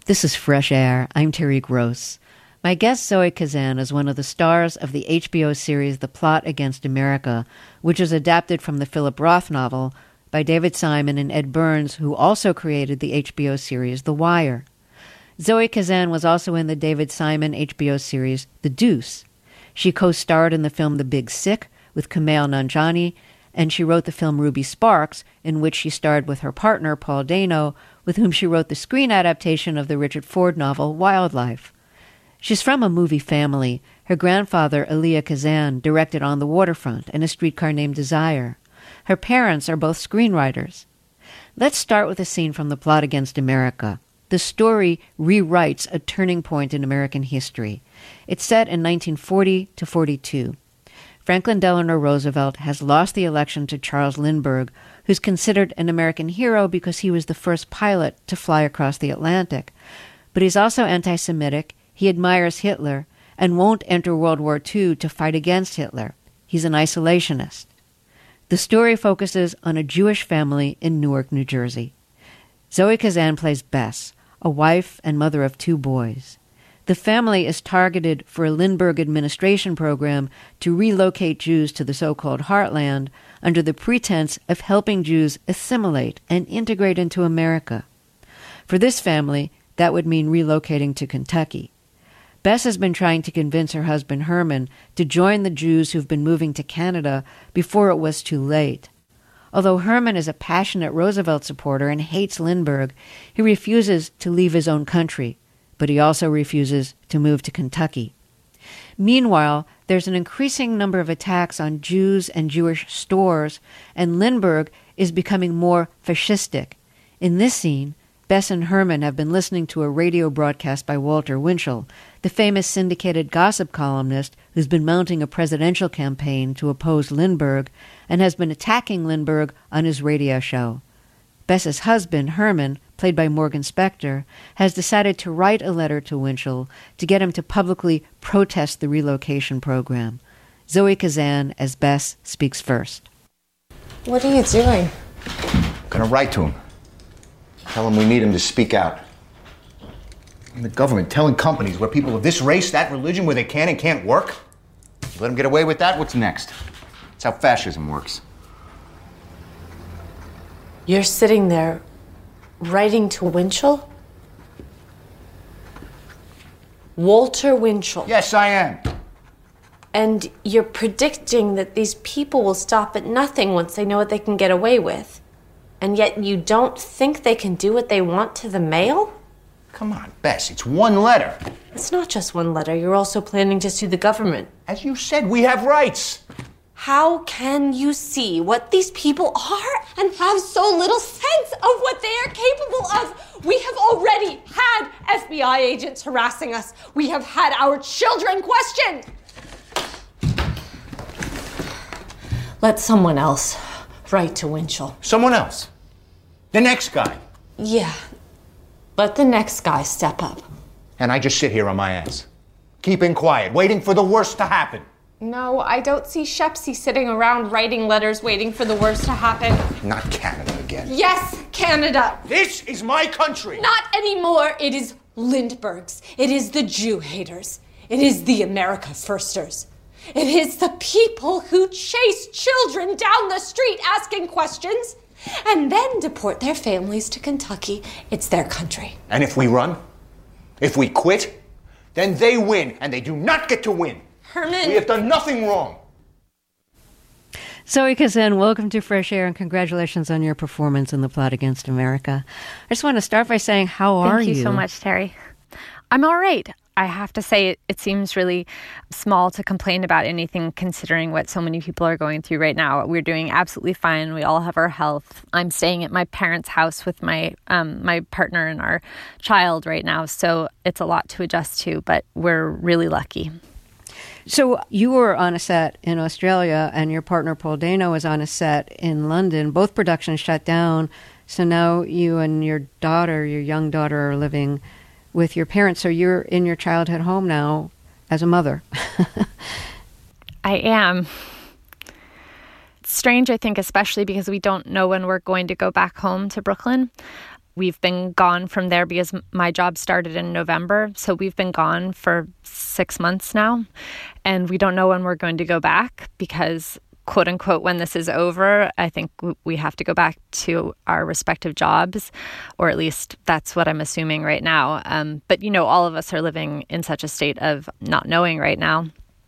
This is Fresh Air. I'm Terry Gross. My guest Zoe Kazan is one of the stars of the HBO series The Plot Against America, which is adapted from the Philip Roth novel by David Simon and Ed Burns, who also created the HBO series The Wire. Zoe Kazan was also in the David Simon HBO series The Deuce. She co-starred in the film The Big Sick with Kumail Nanjiani, and she wrote the film Ruby Sparks, in which she starred with her partner Paul Dano, with whom she wrote the screen adaptation of the Richard Ford novel Wildlife. She's from a movie family. Her grandfather, Elia Kazan, directed On the Waterfront and A Streetcar Named Desire. Her parents are both screenwriters. Let's start with a scene from The Plot Against America. The story rewrites a turning point in American history. It's set in 1940 to 42. Franklin Delano Roosevelt has lost the election to Charles Lindbergh, who's considered an American hero because he was the first pilot to fly across the Atlantic. But he's also anti-Semitic, he admires Hitler, and won't enter World War II to fight against Hitler. He's an isolationist. The story focuses on a Jewish family in Newark, New Jersey. Zoe Kazan plays Bess, a wife and mother of 2 boys. The family is targeted for a Lindbergh administration program to relocate Jews to the so-called Heartland under the pretense of helping Jews assimilate and integrate into America. For this family, that would mean relocating to Kentucky. Bess has been trying to convince her husband Herman to join the Jews who've been moving to Canada before it was too late. Although Herman is a passionate Roosevelt supporter and hates Lindbergh, he refuses to leave his own country, but he also refuses to move to Kentucky. Meanwhile, there's an increasing number of attacks on Jews and Jewish stores, and Lindbergh is becoming more fascistic. In this scene, Bess and Herman have been listening to a radio broadcast by Walter Winchell, the famous syndicated gossip columnist who's been mounting a presidential campaign to oppose Lindbergh and has been attacking Lindbergh on his radio show. Bess's husband, Herman, played by Morgan Spector, has decided to write a letter to Winchell to get him to publicly protest the relocation program. Zoe Kazan, as Bess, speaks first. What are you doing? I'm gonna write to him. Tell him we need him to speak out. And the government telling companies where people of this race, that religion, where they can and can't work? You let them get away with that, what's next? That's how fascism works. You're sitting there writing to Winchell? Walter Winchell. Yes, I am. And you're predicting that these people will stop at nothing once they know what they can get away with. And yet you don't think they can do what they want to the mail? Come on, Bess, it's one letter. It's not just one letter. You're also planning to sue the government. As you said, we have rights. How can you see what these people are and have so little sense of what they are capable of? We have already had FBI agents harassing us. We have had our children questioned. Let someone else write to Winchell. Someone else. The next guy. Yeah. Let the next guy step up. And I just sit here on my ass, keeping quiet, waiting for the worst to happen. No, I don't see Shepsy sitting around writing letters waiting for the worst to happen. Not Canada again. Yes, Canada. This is my country. Not anymore. It is Lindbergh's. It is the Jew haters. It is the America Firsters. It is the people who chase children down the street asking questions and then deport their families to Kentucky. It's their country. And if we run, if we quit, then they win, and they do not get to win. Herman. We have done nothing wrong. Zoe Kazan, welcome to Fresh Air, and congratulations on your performance in The Plot Against America. I just want to start by saying, how are you? Thank you so much, Terry. I'm all right. I have to say it seems really small to complain about anything considering what so many people are going through right now. We're doing absolutely fine. We all have our health. I'm staying at my parents' house with my partner and our child right now, so it's a lot to adjust to, but we're really lucky. So you were on a set in Australia, and your partner Paul Dano is on a set in London. Both productions shut down, so now you and your daughter, your young daughter, are living with your parents. So you're in your childhood home now as a mother. I am. It's strange, I think, especially because we don't know when we're going to go back home to Brooklyn. we've been gone from there because my job started in November. So we've been gone for 6 months now. And we don't know when we're going to go back because, quote unquote, when this is over, I think we have to go back to our respective jobs, or at least that's what I'm assuming right now. But, all of us are living in such a state of not knowing right now.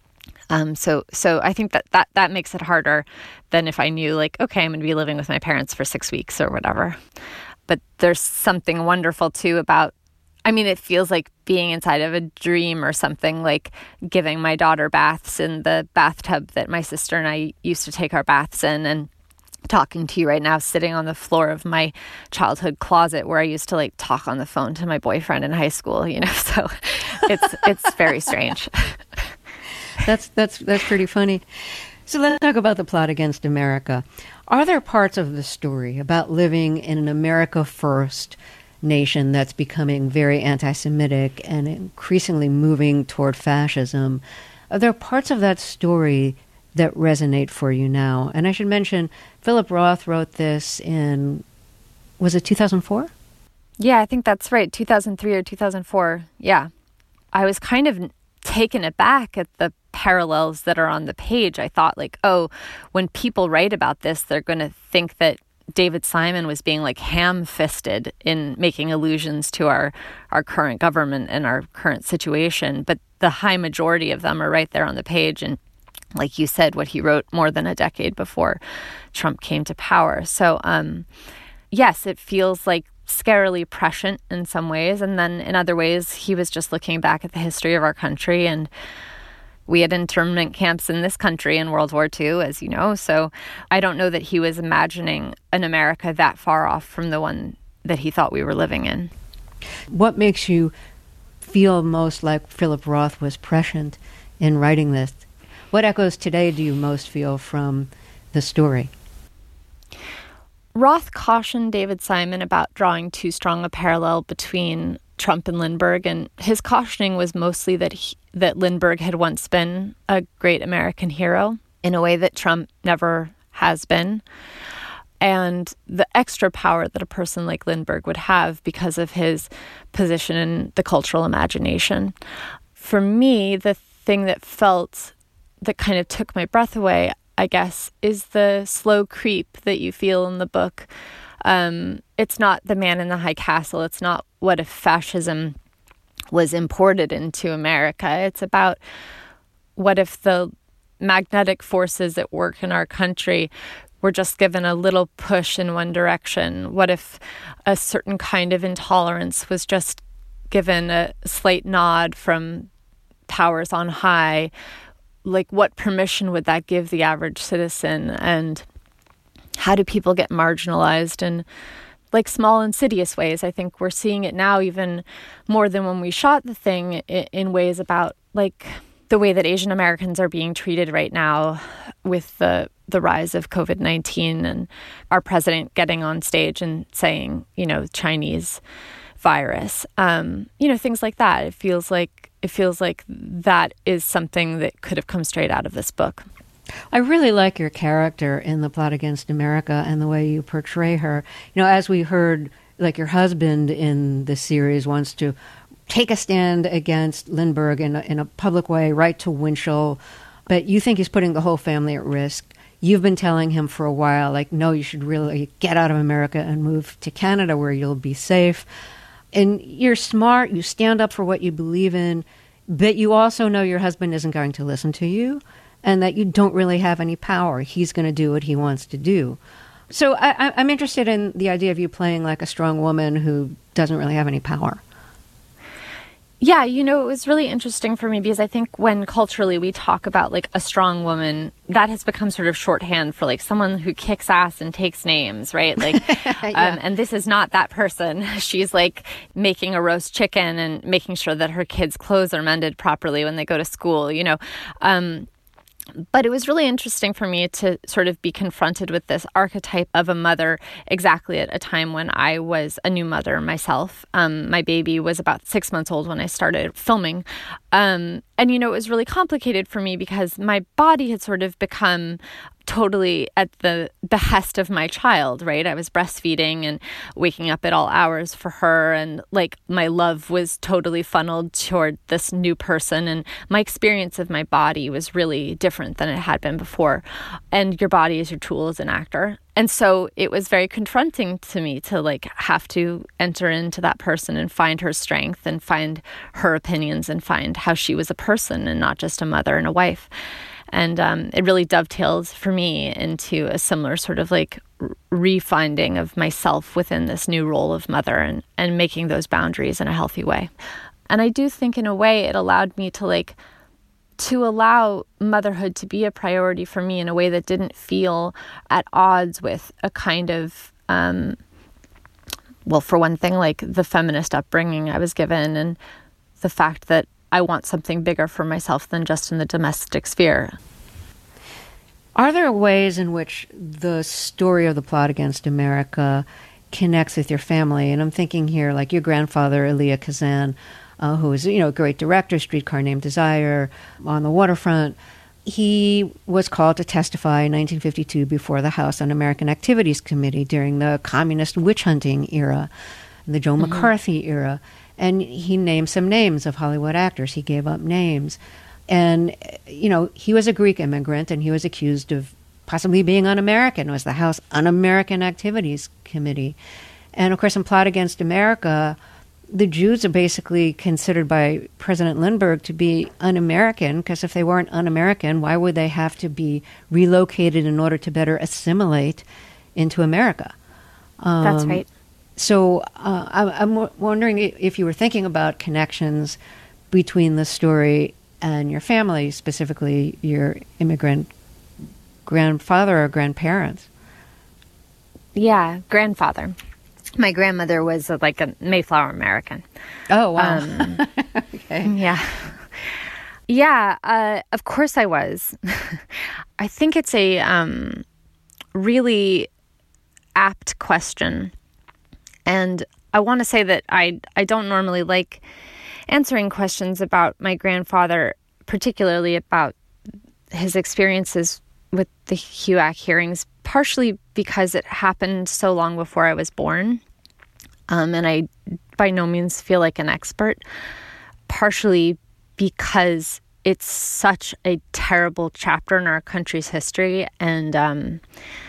So I think that makes it harder than if I knew, like, okay, I'm going to be living with my parents for 6 weeks or whatever. But there's something wonderful too about, it feels like being inside of a dream or something, like giving my daughter baths in the bathtub that my sister and I used to take our baths in, and talking to you right now, sitting on the floor of my childhood closet where I used to like talk on the phone to my boyfriend in high school, so it's very strange. That's pretty funny. So let's talk about the plot against America. Are there parts of the story about living in an America First nation that's becoming very anti-Semitic and increasingly moving toward fascism? Are there parts of that story that resonate for you now? And I should mention, Philip Roth wrote this in, was it 2004? Yeah, I think that's right, 2003 or 2004. Yeah. I was kind of taken aback at the parallels that are on the page. I thought, like, oh, when people write about this, they're going to think that David Simon was being like ham-fisted in making allusions to our current government and our current situation. But the high majority of them are right there on the page. And like you said, what he wrote more than a decade before Trump came to power. So, yes, it feels like scarily prescient in some ways. And then in other ways, he was just looking back at the history of our country. And we had internment camps in this country in World War II, as you know. So I don't know that he was imagining an America that far off from the one that he thought we were living in. What makes you feel most like Philip Roth was prescient in writing this? What echoes today do you most feel from the story? Roth cautioned David Simon about drawing too strong a parallel between Trump and Lindbergh, and his cautioning was mostly that Lindbergh had once been a great American hero in a way that Trump never has been, and the extra power that a person like Lindbergh would have because of his position in the cultural imagination. For me, the thing that kind of took my breath away, I guess, is the slow creep that you feel in the book. It's not the man in the high castle. It's not what if fascism was imported into America. It's about what if the magnetic forces at work in our country were just given a little push in one direction? What if a certain kind of intolerance was just given a slight nod from powers on high? Like, what permission would that give the average citizen? And how do people get marginalized in like small insidious ways? I think we're seeing it now even more than when we shot the thing, in ways about like the way that Asian Americans are being treated right now with the rise of COVID-19 and our president getting on stage and saying, Chinese virus, things like that. It feels like that is something that could have come straight out of this book. I really like your character in The Plot Against America and the way you portray her. As we heard, like, your husband in the series wants to take a stand against Lindbergh in a public way, right to Winchell, but you think he's putting the whole family at risk. You've been telling him for a while, like, no, you should really get out of America and move to Canada where you'll be safe. And you're smart, you stand up for what you believe in, but you also know your husband isn't going to listen to you and that you don't really have any power. He's going to do what he wants to do. So I'm interested in the idea of you playing like a strong woman who doesn't really have any power. Yeah, it was really interesting for me because I think when culturally we talk about like a strong woman, that has become sort of shorthand for like someone who kicks ass and takes names, right? Like, yeah. And this is not that person. She's like making a roast chicken and making sure that her kids' clothes are mended properly when they go to school, But it was really interesting for me to sort of be confronted with this archetype of a mother exactly at a time when I was a new mother myself. My baby was about 6 months old when I started filming. And, it was really complicated for me because my body had sort of become totally at the behest of my child, right? I was breastfeeding and waking up at all hours for her. And like my love was totally funneled toward this new person. And my experience of my body was really different than it had been before. And your body is your tool as an actor. And so it was very confronting to me to like have to enter into that person and find her strength and find her opinions and find how she was a person and not just a mother and a wife. And it really dovetailed for me into a similar sort of like refinding of myself within this new role of mother and making those boundaries in a healthy way. And I do think in a way it allowed me to allow motherhood to be a priority for me in a way that didn't feel at odds with a kind of, well, for one thing, like the feminist upbringing I was given and the fact that I want something bigger for myself than just in the domestic sphere. Are there ways in which the story of The Plot Against America connects with your family? And I'm thinking here, like your grandfather, Elia Kazan, who was, a great director, Streetcar Named Desire, On the Waterfront. He was called to testify in 1952 before the House Un-American Activities Committee during the communist witch hunting era, the Joe McCarthy era. And he named some names of Hollywood actors. He gave up names. And, he was a Greek immigrant, and he was accused of possibly being un-American. It was the House Un-American Activities Committee. And, of course, in Plot Against America, the Jews are basically considered by President Lindbergh to be un-American, because if they weren't un-American, why would they have to be relocated in order to better assimilate into America? That's right. So I'm wondering if you were thinking about connections between the story and your family, specifically your immigrant grandfather or grandparents. Yeah, grandfather. My grandmother was like a Mayflower American. Oh, wow. Okay. Yeah. Yeah, of course I was. I think it's a really apt question. And I want to say that I don't normally like answering questions about my grandfather, particularly about his experiences with the HUAC hearings, partially because it happened so long before I was born. And I by no means feel like an expert, partially because it's such a terrible chapter in our country's history. And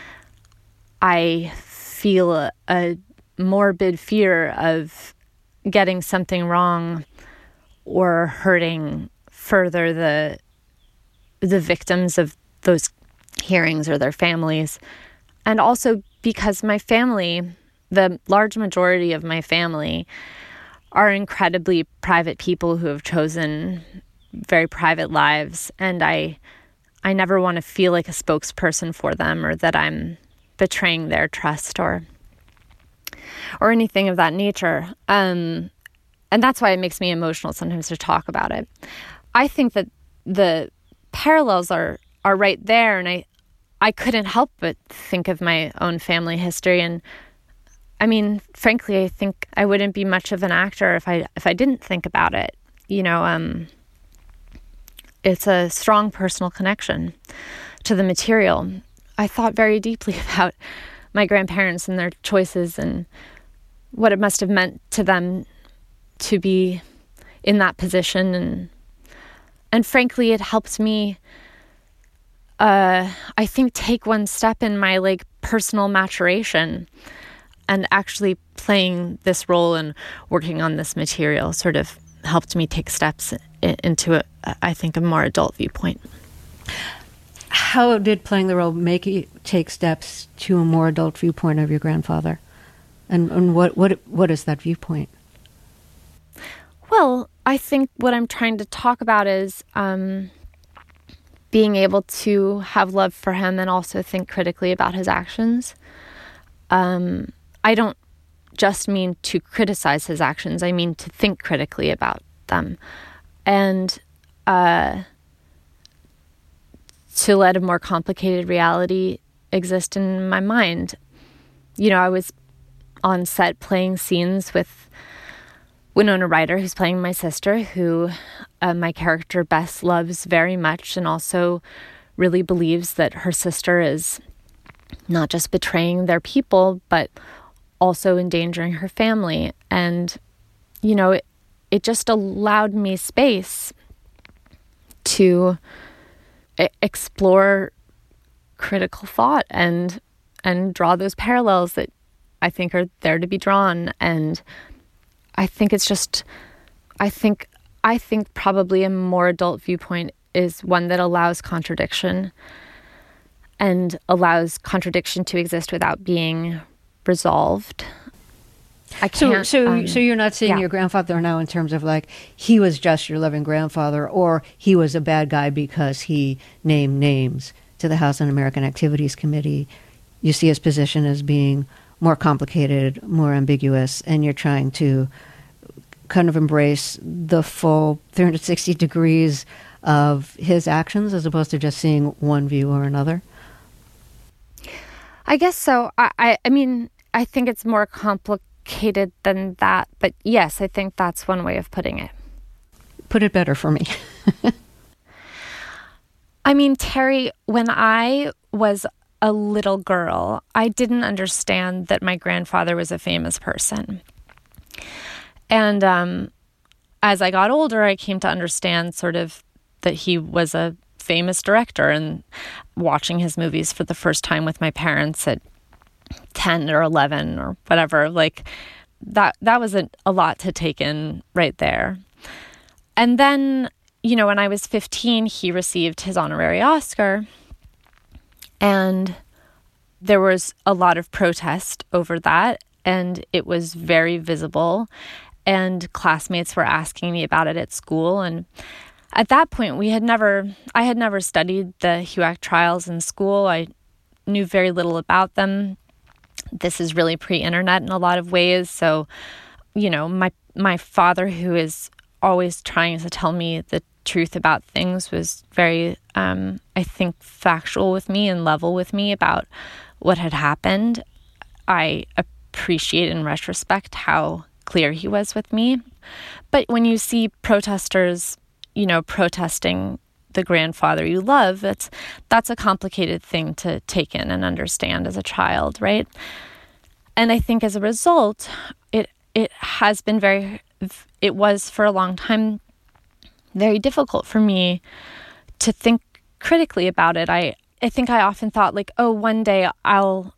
I feel a morbid fear of getting something wrong or hurting further the victims of those hearings or their families. And also because my family, the large majority of my family, are incredibly private people who have chosen very private lives, and I never want to feel like a spokesperson for them or that I'm betraying their trust or anything of that nature. And that's why it makes me emotional sometimes to talk about it. I think that the parallels are right there, and I couldn't help but think of my own family history. And I mean, frankly, I think I wouldn't be much of an actor if I didn't think about it. It's a strong personal connection to the material. I thought very deeply about my grandparents and their choices and what it must have meant to them to be in that position. And frankly, it helped me, I think, take one step in my personal maturation, and actually playing this role and working on this material sort of helped me take steps into, I think, a more adult viewpoint. How did playing the role make you take steps to a more adult viewpoint of your grandfather? And what is that viewpoint? Well, I think what I'm trying to talk about is being able to have love for him and also think critically about his actions. I don't just mean to criticize his actions. I mean to think critically about them. And to let a more complicated reality exist in my mind. I was on set playing scenes with Winona Ryder, who's playing my sister, who my character Bess loves very much and also really believes that her sister is not just betraying their people, but also endangering her family. And, you know, it just allowed me space to explore critical thought and draw those parallels that I think are there to be drawn. And I think it's just, I think probably a more adult viewpoint is one that allows contradiction and allows contradiction to exist without being resolved. I can't. So you're not seeing your grandfather now in terms of like he was just your loving grandfather, or he was a bad guy because he named names to the House Un-American Activities Committee. You see his position as being more complicated, more ambiguous, and you're trying to kind of embrace the full 360 degrees of his actions as opposed to just seeing one view or another? I guess so. I mean, I think it's more complicated than that. But yes, I think that's one way of putting it. Put it better for me. I mean, Terry, when I was a little girl, I didn't understand that my grandfather was a famous person. And as I got older, I came to understand sort of that he was a famous director, and watching his movies for the first time with my parents at 10 or 11 or whatever, like that was a lot to take in right there. And then, you know, when I was 15, he received his honorary Oscar, and there was a lot of protest over that, and it was very visible, and classmates were asking me about it at school. And at that point, I had never studied the HUAC trials in school. I knew very little about them. This is really pre-internet in a lot of ways. So, you know, my father, who is always trying to tell me the truth about things, was very, I think, factual with me and level with me about what had happened. I appreciate in retrospect how clear he was with me. But when you see protesters, you know, protesting the grandfather you love, that's a complicated thing to take in and understand as a child, right? And I think as a result, it was for a long time very difficult for me to think critically about it. I think I often thought like, oh, one day I'll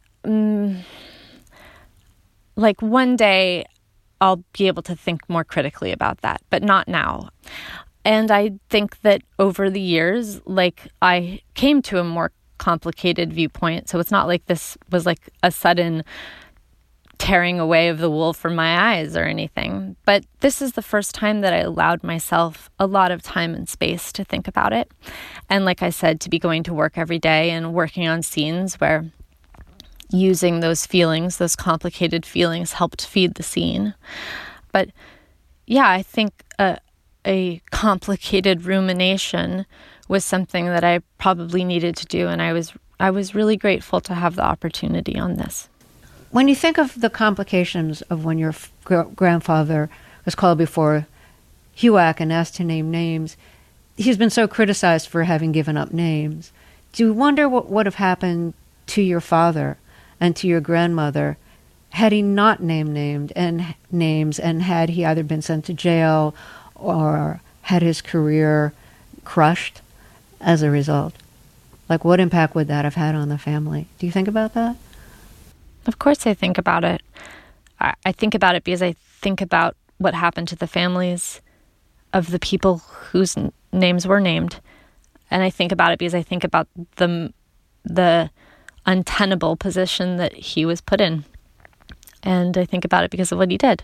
be able to think more critically about that, but not now. And I think that over the years, like, I came to a more complicated viewpoint. So it's not like this was like a sudden tearing away of the wool from my eyes or anything. But this is the first time that I allowed myself a lot of time and space to think about it. And like I said, to be going to work every day and working on scenes where using those feelings, those complicated feelings, helped feed the scene. But yeah, I think a complicated rumination was something that I probably needed to do, and I was really grateful to have the opportunity on this. When you think of the complications of when your grandfather was called before HUAC and asked to name names, he's been so criticized for having given up names. Do you wonder what would have happened to your father and to your grandmother had he not named names, and had he either been sent to jail or had his career crushed as a result? Like, what impact would that have had on the family? Do you think about that? Of course I think about it. I think about it because I think about what happened to the families of the people whose names were named. And I think about it because I think about the untenable position that he was put in. And I think about it because of what he did.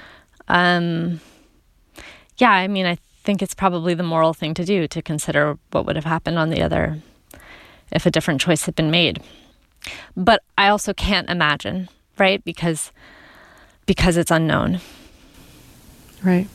Yeah, I mean, I think it's probably the moral thing to do, to consider what would have happened on the other if a different choice had been made. But I also can't imagine, right? Because it's unknown. Right.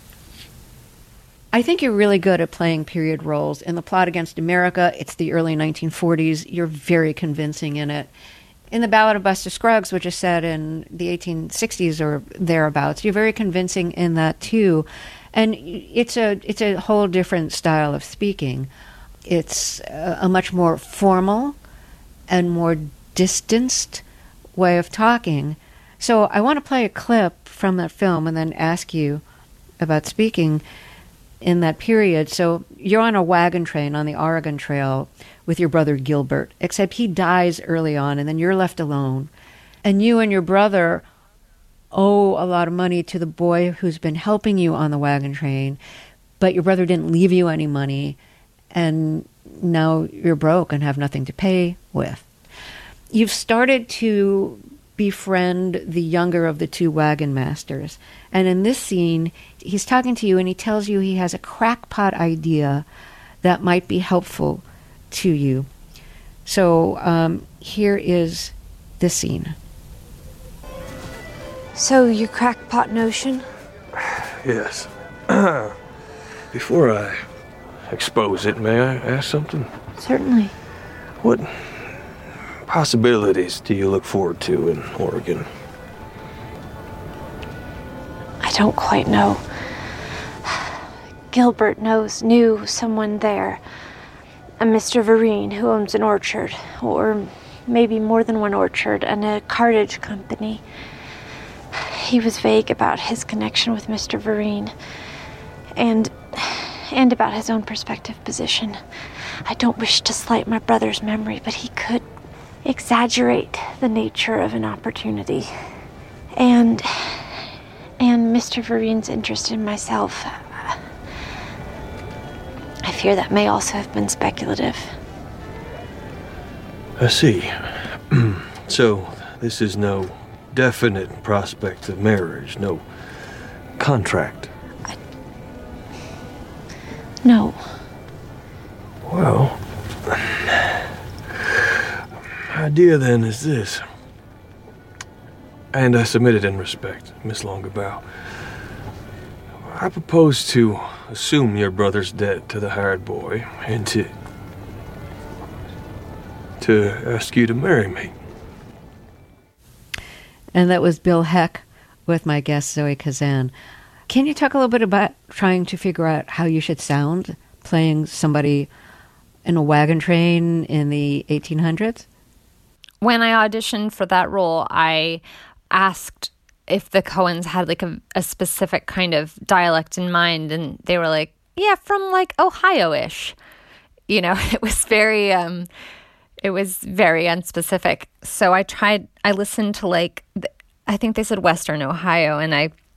I think you're really good at playing period roles. In The Plot Against America, it's the early 1940s. You're very convincing in it. In The Ballad of Buster Scruggs, which is set in the 1860s or thereabouts, you're very convincing in that too. And it's a whole different style of speaking. It's a much more formal and more distanced way of talking. So I want to play a clip from that film and then ask you about speaking in that period. So you're on a wagon train on the Oregon Trail with your brother Gilbert, except he dies early on and then you're left alone. And you and your brother owe a lot of money to the boy who's been helping you on the wagon train, but your brother didn't leave you any money, and now you're broke and have nothing to pay with. You've started to befriend the younger of the two wagon masters, and in this scene, he's talking to you and he tells you he has a crackpot idea that might be helpful to you. So here is this scene. So, your crackpot notion? Yes. Before I expose it, may I ask something? Certainly. What possibilities do you look forward to in Oregon? I don't quite know. Gilbert knew someone there. A Mr. Vereen who owns an orchard, or maybe more than one orchard, and a cartage company. He was vague about his connection with Mr. Vereen and about his own perspective position. I don't wish to slight my brother's memory, but he could exaggerate the nature of an opportunity. And Mr. Vereen's interest in myself. I fear that may also have been speculative. I see. So, this is no definite prospect of marriage, no contract. No. Well, idea then is this, and I submit it in respect, Miss Longabow. I propose to assume your brother's debt to the hired boy and to ask you to marry me. And that was Bill Heck with my guest Zoe Kazan. Can you talk a little bit about trying to figure out how you should sound playing somebody in a wagon train in the 1800s? When I auditioned for that role, I asked if the Coens had like a specific kind of dialect in mind, and they were like, yeah, from like Ohio-ish. You know, it was very unspecific. So I listened to like, I think they said Western Ohio, and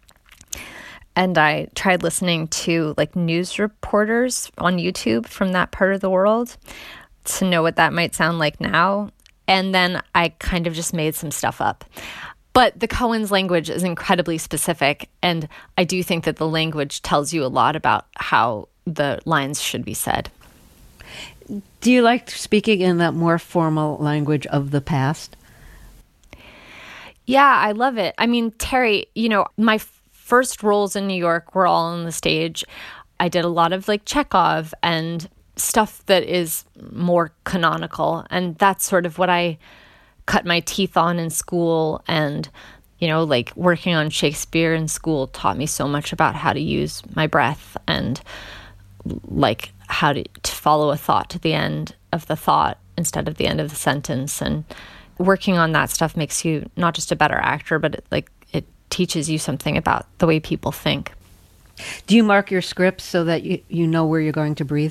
I tried listening to like news reporters on YouTube from that part of the world to know what that might sound like now. And then I kind of just made some stuff up. But the Coens language is incredibly specific, and I do think that the language tells you a lot about how the lines should be said. Do you like speaking in that more formal language of the past? Yeah, I love it. I mean, Terry, you know, my first roles in New York were all on the stage. I did a lot of like Chekhov and stuff that is more canonical, and that's sort of what I cut my teeth on in school. And, you know, like working on Shakespeare in school taught me so much about how to use my breath and like how to follow a thought to the end of the thought instead of the end of the sentence. And working on that stuff makes you not just a better actor, but it teaches you something about the way people think. Do you mark your scripts so that you know where you're going to breathe?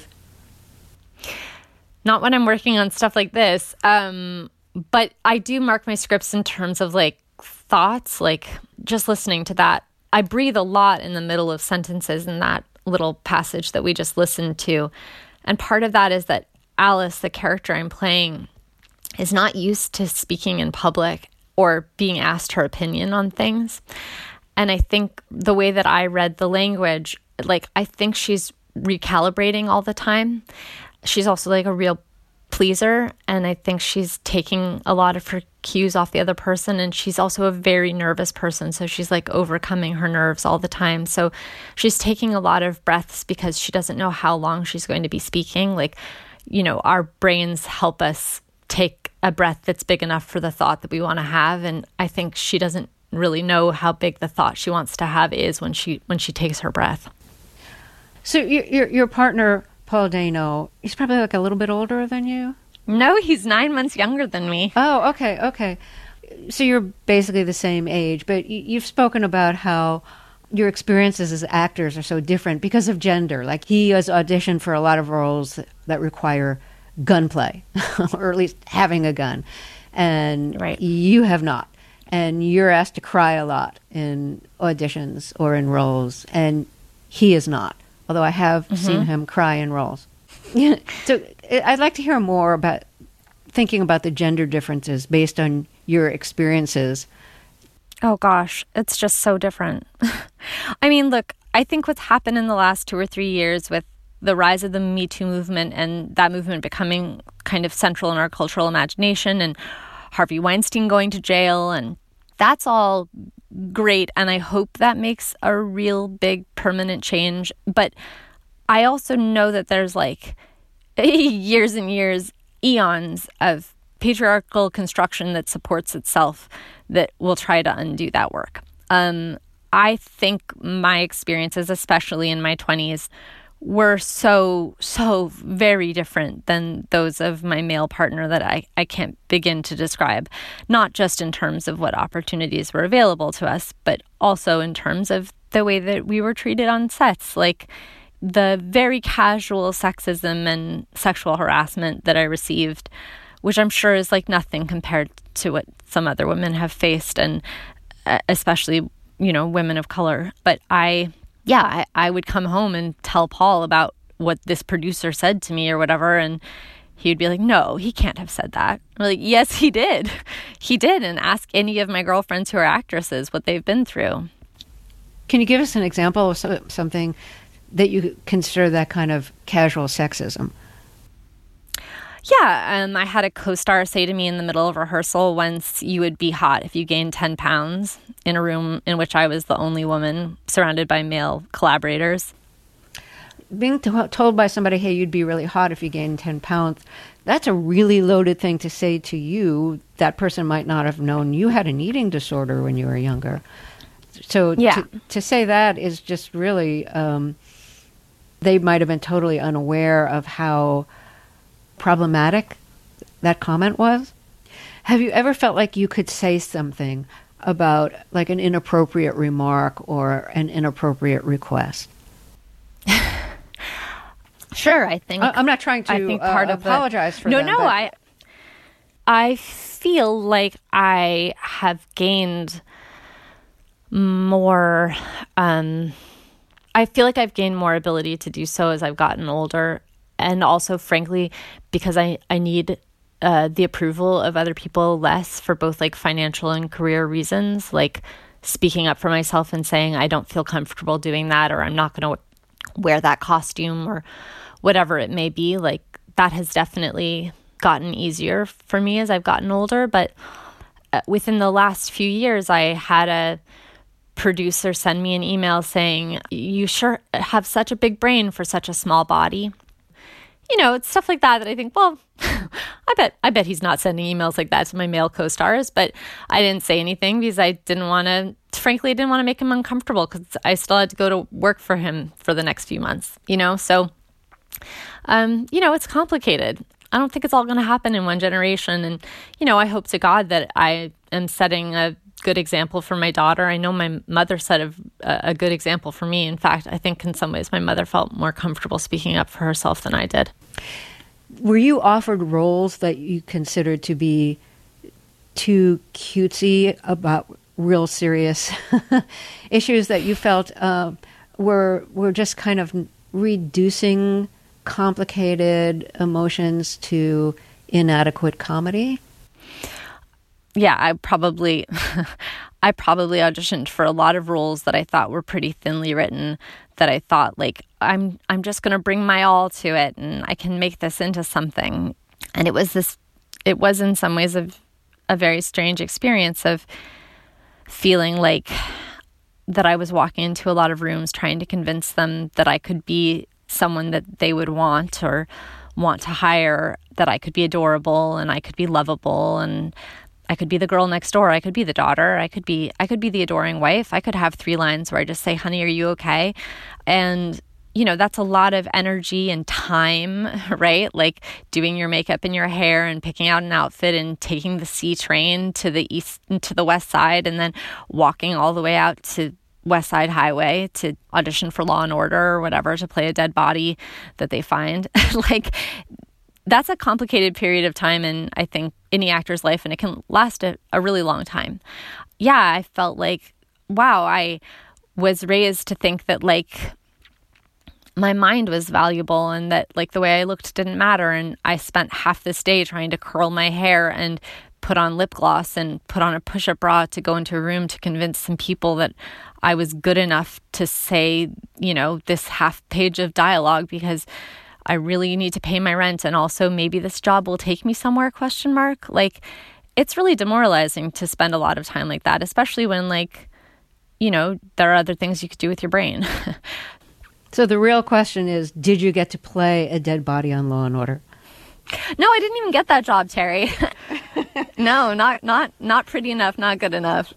Not when I'm working on stuff like this. But I do mark my scripts in terms of like thoughts, like just listening to that. I breathe a lot in the middle of sentences in that little passage that we just listened to. And part of that is that Alice, the character I'm playing, is not used to speaking in public or being asked her opinion on things. And I think the way that I read the language, like I think she's recalibrating all the time. She's also like a real pleaser, and I think she's taking a lot of her cues off the other person, and she's also a very nervous person, so she's like overcoming her nerves all the time. So she's taking a lot of breaths because she doesn't know how long she's going to be speaking. Like, you know, our brains help us take a breath that's big enough for the thought that we want to have, and I think she doesn't really know how big the thought she wants to have is when she takes her breath. So your partner Paul Dano, he's probably like a little bit older than you? No, he's 9 months younger than me. Oh, okay. So you're basically the same age, but you've spoken about how your experiences as actors are so different because of gender. Like, he has auditioned for a lot of roles that require gunplay, or at least having a gun, and Right. you have not. And you're asked to cry a lot in auditions or in roles, and he is not, although I have seen him cry in roles. So I'd like to hear more about thinking about the gender differences based on your experiences. Oh gosh, it's just so different. I mean, look, I think what's happened in the last 2 or 3 years with the rise of the Me Too movement and that movement becoming kind of central in our cultural imagination, and Harvey Weinstein going to jail, and that's all great, and I hope that makes a real big permanent change. But I also know that there's like years and years, eons of patriarchal construction that supports itself that will try to undo that work. I think my experiences, especially in my 20s, were so very different than those of my male partner that I can't begin to describe, not just in terms of what opportunities were available to us, but also in terms of the way that we were treated on sets, like the very casual sexism and sexual harassment that I received, which I'm sure is like nothing compared to what some other women have faced, and especially, women of color. But I would come home and tell Paul about what this producer said to me or whatever, and he'd be like, no, he can't have said that. I'm like, yes, he did. He did, and ask any of my girlfriends who are actresses what they've been through. Can you give us an example of something that you consider that kind of casual sexism? Yeah, I had a co-star say to me in the middle of rehearsal once, you would be hot if you gained 10 pounds in a room in which I was the only woman surrounded by male collaborators. Being told by somebody, hey, you'd be really hot if you gained 10 pounds, that's a really loaded thing to say to you. That person might not have known you had an eating disorder when you were younger. So yeah. to say that is just really, they might have been totally unaware of how problematic that comment was. Have you ever felt like you could say something about like an inappropriate remark or an inappropriate request? Sure, I think. I'm not trying to apologize for that. No, I feel like I have gained more, I feel like I've gained more ability to do so as I've gotten older. And also, frankly, because I need the approval of other people less for both like financial and career reasons, like speaking up for myself and saying I don't feel comfortable doing that, or I'm not going to wear that costume, or whatever it may be. Like, that has definitely gotten easier for me as I've gotten older. But within the last few years, I had a producer send me an email saying, you sure have such a big brain for such a small body. It's stuff like that I think, well, I bet he's not sending emails like that to my male co-stars. But I didn't say anything because I didn't want to make him uncomfortable, because I still had to go to work for him for the next few months, So, it's complicated. I don't think it's all going to happen in one generation. And, I hope to God that I am setting a good example for my daughter. I know my mother set a good example for me. In fact, I think in some ways my mother felt more comfortable speaking up for herself than I did. Were you offered roles that you considered to be too cutesy about real serious issues that you felt were just kind of reducing complicated emotions to inadequate comedy? Yeah, I probably auditioned for a lot of roles that I thought were pretty thinly written, that I thought, like, I'm just going to bring my all to it and I can make this into something. And it was in some ways a very strange experience of feeling like that I was walking into a lot of rooms trying to convince them that I could be someone that they would want or want to hire, that I could be adorable and I could be lovable and I could be the girl next door. I could be the daughter. I could be the adoring wife. I could have 3 lines where I just say, honey, are you okay? And that's a lot of energy and time, right? Like doing your makeup and your hair and picking out an outfit and taking the C train to the east and to the west side and then walking all the way out to West Side Highway to audition for Law and Order or whatever, to play a dead body that they find. Like, that's a complicated period of time in, I think, any actor's life, and it can last a really long time. Yeah, I felt like, wow, I was raised to think that, like, my mind was valuable and that, like, the way I looked didn't matter. And I spent half this day trying to curl my hair and put on lip gloss and put on a push-up bra to go into a room to convince some people that I was good enough to say, this half page of dialogue because I really need to pay my rent. And also maybe this job will take me somewhere, ? Like, it's really demoralizing to spend a lot of time like that, especially when, like, there are other things you could do with your brain. So the real question is, did you get to play a dead body on Law and Order? No, I didn't even get that job, Terry. No, not pretty enough, not good enough.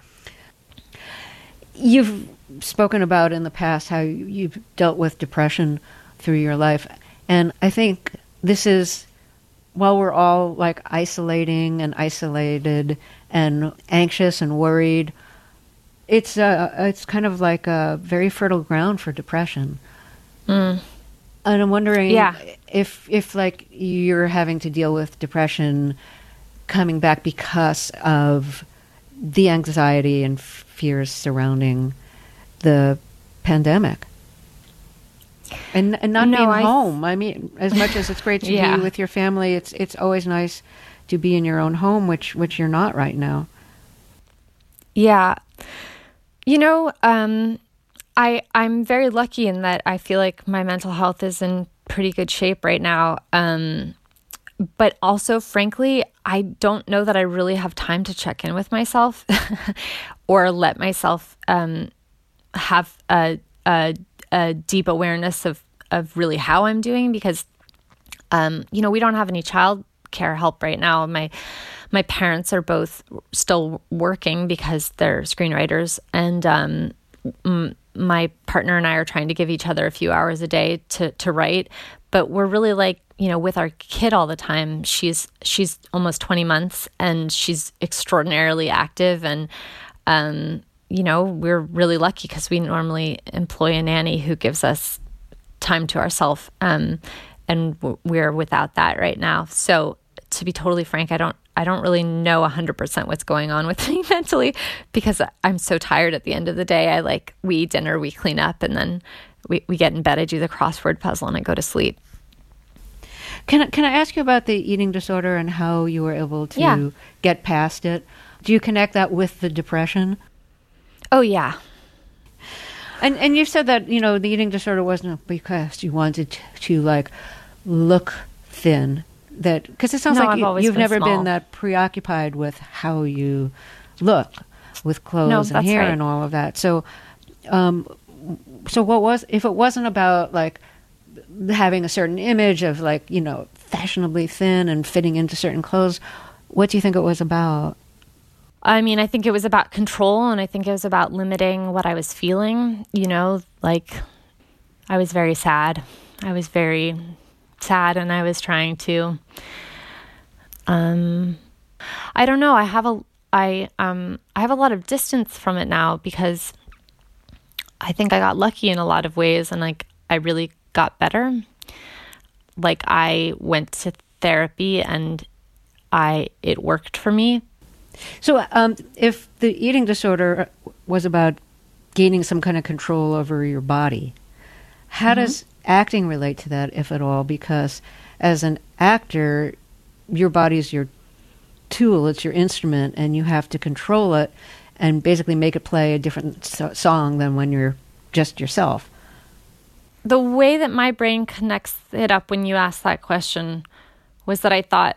You've spoken about in the past how you've dealt with depression through your life. And I think this is, while we're all like isolating and isolated and anxious and worried, it's kind of like a very fertile ground for depression. And I'm wondering if like you're having to deal with depression coming back because of the anxiety and fears surrounding the pandemic. And not being home. I mean, as much as it's great to be with your family, it's always nice to be in your own home, which you're not right now. Yeah. I'm very lucky in that I feel like my mental health is in pretty good shape right now. But also, frankly, I don't know that I really have time to check in with myself or let myself have a deep awareness of really how I'm doing because, we don't have any child care help right now. My parents are both still working because they're screenwriters, and my partner and I are trying to give each other a few hours a day to write. But we're really like, with our kid all the time. She's almost 20 months and she's extraordinarily active. And, we're really lucky because we normally employ a nanny who gives us time to ourselves. And we're without that right now. So to be totally frank, I don't really know 100% what's going on with me mentally because I'm so tired at the end of the day. We eat dinner, we clean up, and then we get in bed. I do the crossword puzzle and I go to sleep. Can I ask you about the eating disorder and how you were able to get past it? Do you connect that with the depression? Oh, yeah. And you said that, the eating disorder wasn't because you wanted to like look thin. That because it sounds like you've never been that preoccupied with how you look with clothes and hair and all of that. So, if it wasn't about like having a certain image of like, fashionably thin and fitting into certain clothes, what do you think it was about? I mean, I think it was about control, and I think it was about limiting what I was feeling. Like I was very sad. I was very sad, and I was trying to I don't know, I have a lot of distance from it now because I think I got lucky in a lot of ways, and like I really got better. Like I went to therapy and it worked for me. So if the eating disorder was about gaining some kind of control over your body, how does acting relate to that, if at all? Because as an actor, your body is your tool, it's your instrument, and you have to control it and basically make it play a different song than when you're just yourself. The way that my brain connects it up when you ask that question was that I thought,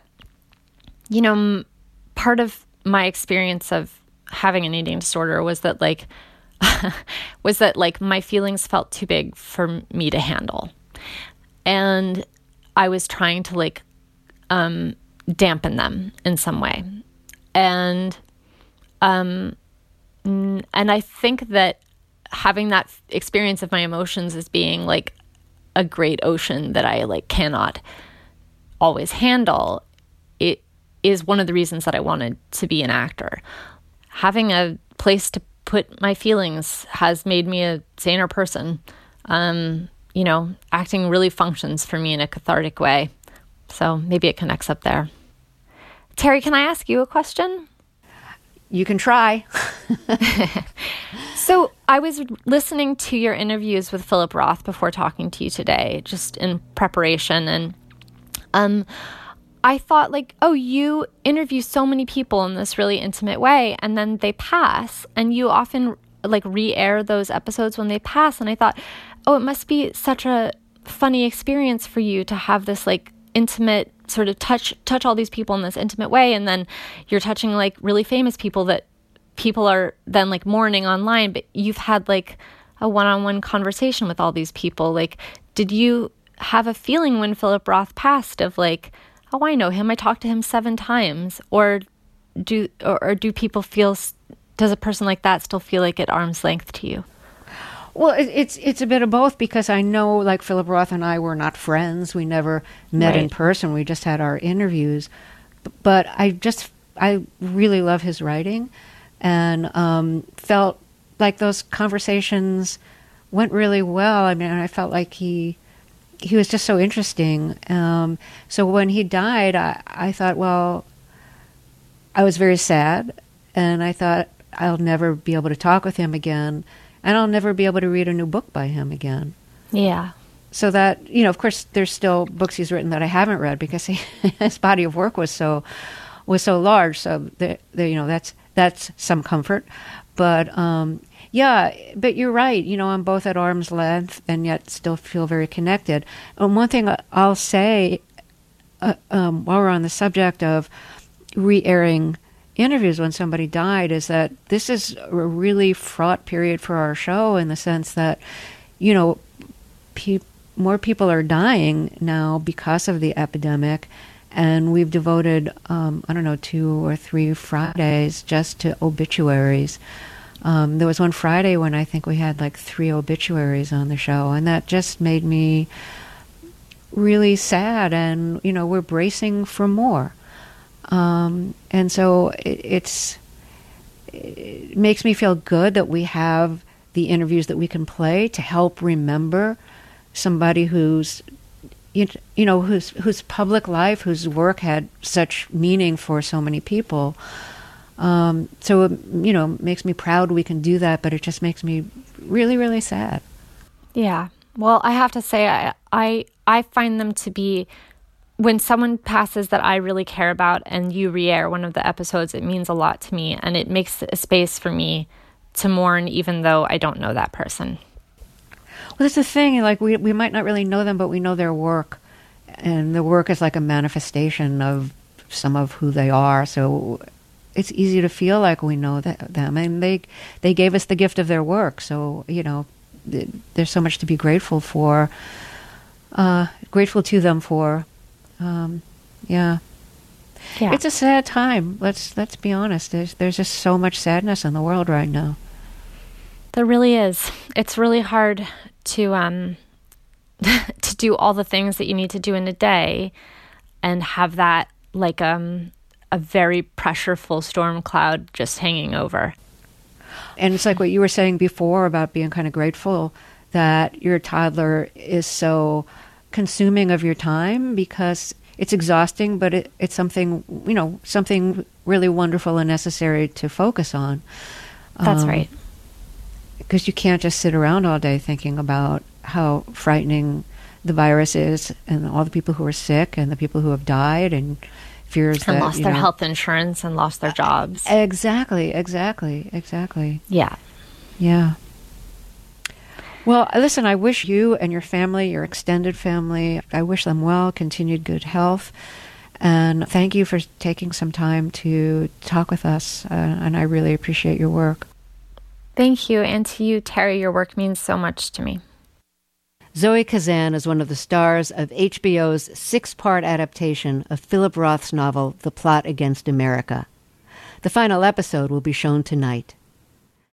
part of my experience of having an eating disorder was that my feelings felt too big for me to handle. And I was trying to dampen them in some way. And I think that having that experience of my emotions as being like a great ocean that I like cannot always handle, it is one of the reasons that I wanted to be an actor. Having a place to put my feelings has made me a saner person. You know, acting really functions for me in a cathartic way. So maybe it connects up there. Terry, can I ask you a question? You can try. So I was listening to your interviews with Philip Roth before talking to you today, just in preparation. And I thought like, oh, you interview so many people in this really intimate way, and then they pass, and you often like re-air those episodes when they pass. And I thought, oh, it must be such a funny experience for you to have this like intimate sort of touch all these people in this intimate way. And then you're touching like really famous people that people are then like mourning online, but you've had like a one-on-one conversation with all these people. Like, did you have a feeling when Philip Roth passed of like, oh, I know him, I talked to him 7 times? Or do people feel, does a person like that still feel like at arm's length to you? Well, it's a bit of both, because I know like Philip Roth and I were not friends. We never met in person. We just had our interviews. But I really love his writing, and felt like those conversations went really well. I mean, I felt like he was just so interesting. So when he died, I thought, well, I was very sad, and I thought I'll never be able to talk with him again, and I'll never be able to read a new book by him again. Yeah. So that, you know, of course, there's still books he's written that I haven't read, because his body of work was so large. So you know, that's some comfort. But yeah, but you're right. You know, I'm both at arm's length and yet still feel very connected. And one thing I'll say while we're on the subject of re-airing interviews when somebody died is that this is a really fraught period for our show, in the sense that, you know, more people are dying now because of the epidemic, and we've devoted, 2 or 3 Fridays just to obituaries. There was one Friday when I think we had like 3 obituaries on the show, and that just made me really sad, and, you know, we're bracing for more. And so it makes me feel good that we have the interviews that we can play to help remember somebody whose public life, whose work had such meaning for so many people. So it, you know, makes me proud we can do that, but it just makes me really, really sad. Yeah. Well, I have to say, I find them to be, when someone passes that I really care about and you re-air one of the episodes, it means a lot to me, and it makes a space for me to mourn even though I don't know that person. Well, that's the thing, like we might not really know them, but we know their work, and the work is like a manifestation of some of who they are, so it's easy to feel like we know them, and they gave us the gift of their work, so, you know, there's so much to be grateful for, grateful to them for. Yeah. It's a sad time. Let's be honest. There's just so much sadness in the world right now. There really is. It's really hard to to do all the things that you need to do in a day and have that like a very pressureful storm cloud just hanging over. And it's like what you were saying before about being kind of grateful that your toddler is so consuming of your time, because it's exhausting, but it's something, you know, something really wonderful and necessary to focus on. That's right. Because you can't just sit around all day thinking about how frightening the virus is, and all the people who are sick, and the people who have died, and fears and that lost their health insurance and lost their jobs. Exactly. Yeah. Well, listen, I wish you and your family, your extended family, I wish them well, continued good health. And thank you for taking some time to talk with us. And I really appreciate your work. Thank you. And to you, Terry, your work means so much to me. Zoe Kazan is one of the stars of HBO's 6-part adaptation of Philip Roth's novel, The Plot Against America. The final episode will be shown tonight.